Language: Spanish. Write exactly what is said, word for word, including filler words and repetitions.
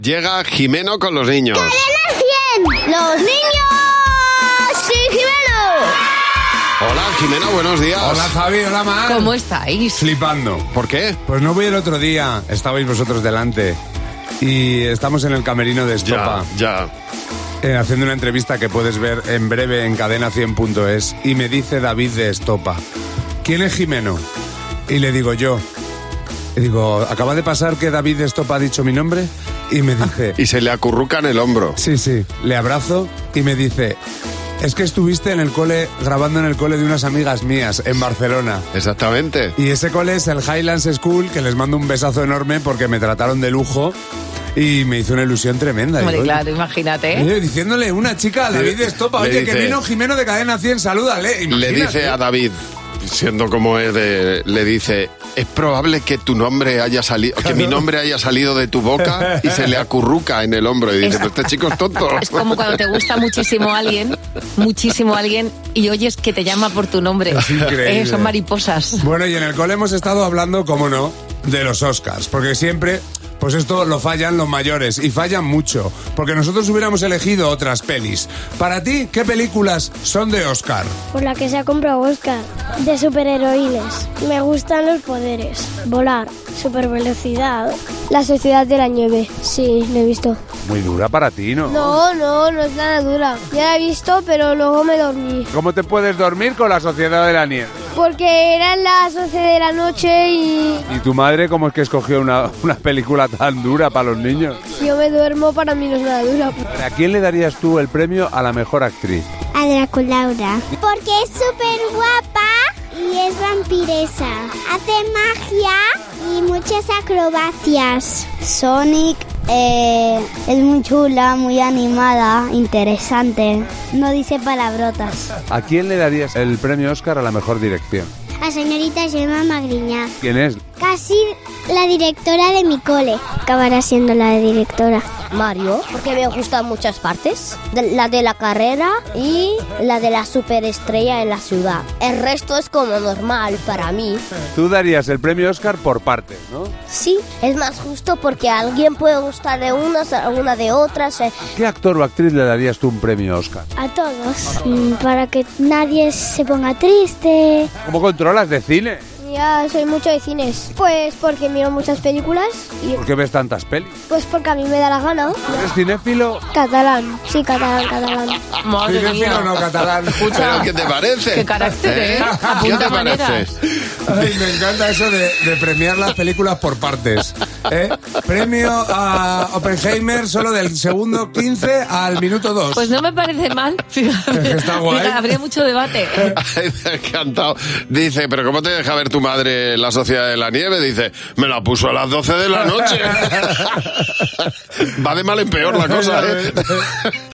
Llega Jimeno con los niños. ¡Cadena cien! ¡Los niños! ¡Sí, Jimeno! Hola, Jimeno, buenos días. Hola, Javi, hola, Mar. ¿Cómo estáis? Flipando. ¿Por qué? Pues no voy el otro día, estabais vosotros delante. Y estamos en el camerino de Estopa. Ya, ya. Eh, haciendo una entrevista que puedes ver en breve en cadena cien punto es. Y me dice David de Estopa: ¿quién es Jimeno? Y le digo yo. Y digo, ¿acaba de pasar que David de Estopa ha dicho mi nombre? Y me dice... Y se le acurruca en el hombro. Sí, sí, le abrazo y me dice... Es que estuviste en el cole, grabando en el cole de unas amigas mías, en Barcelona. Exactamente. Y ese cole es el Highlands School, que les mando un besazo enorme porque me trataron de lujo y me hizo una ilusión tremenda. Hombre, y, claro, imagínate. oye, diciéndole una chica a David de Estopa, le oye, dice- que vino Jimeno de Cadena cien, salúdale. Le Imagínate. dice a David, siendo como es de... Le dice, es probable que tu nombre haya salido... Que mi nombre haya salido de tu boca, y se le acurruca en el hombro. Y dice, Es- pero este chico es tonto. Es como cuando te gusta muchísimo alguien, muchísimo alguien, y oyes que te llama por tu nombre. Es increíble. Eh, son mariposas. Bueno, y en el cole hemos estado hablando, cómo no, de los Oscars, porque siempre, pues esto lo fallan los mayores, y fallan mucho, porque nosotros hubiéramos elegido otras pelis. Para ti, ¿qué películas son de Oscar? Por la que se ha comprado Oscar. De superheroínas. Me gustan los poderes. Volar. Supervelocidad. La Sociedad de la Nieve. Sí, lo he visto. Muy dura para ti, ¿no? No, no, no es nada dura. Ya la he visto, pero luego me dormí. ¿Cómo te puedes dormir con la Sociedad de la Nieve? Porque eran las once de la noche y ¿Y tu madre cómo es que escogió una, una película tan dura para los niños? si yo me duermo, para mí no es nada dura. ¿A quién le darías tú el premio a la mejor actriz? A Draculaura. Porque es súper guapa y es vampiresa. Hace magia y muchas acrobacias. Sonic eh, es muy chula, muy animada, interesante. No dice palabrotas. ¿A quién le darías el premio Oscar a la mejor dirección? A señorita Gemma Magriñá. ¿Quién es? Casi la directora de mi cole. Acabará siendo la directora. Mario, porque me gustan muchas partes. De- la de la carrera y la de la superestrella en la ciudad. El resto es como normal para mí. Tú darías el premio Oscar por partes, ¿no? Sí, es más justo porque a alguien puede gustar de unas, a una de otras. eh. ¿Qué actor o actriz le darías tú un premio Oscar? A todos. Mm, Para que nadie se ponga triste. ¿Cómo controlas de cine? Ya soy mucho de cines. Pues porque miro muchas películas y ¿Por qué ves tantas pelis? pues porque a mí me da la gana. ¿Eres cinéfilo? Catalán. Sí, catalán, catalán. Madre ¿Cinéfilo mía. o no catalán? ¿Pero qué te parece? Qué carácter, ¿eh? ¿Qué Apunta te maneras. parece? Ay, me encanta eso de, de premiar las películas por partes. ¿eh? Premio a Oppenheimer solo del segundo quince al minuto dos. Pues no me parece mal. Fíjate. Está guay. Fíjate, habría mucho debate. Ay, me ha encantado. Dice, pero ¿cómo te deja ver tu madre La Sociedad de la Nieve? Dice, me la puso a las doce de la noche. Va de mal en peor la cosa, ¿eh?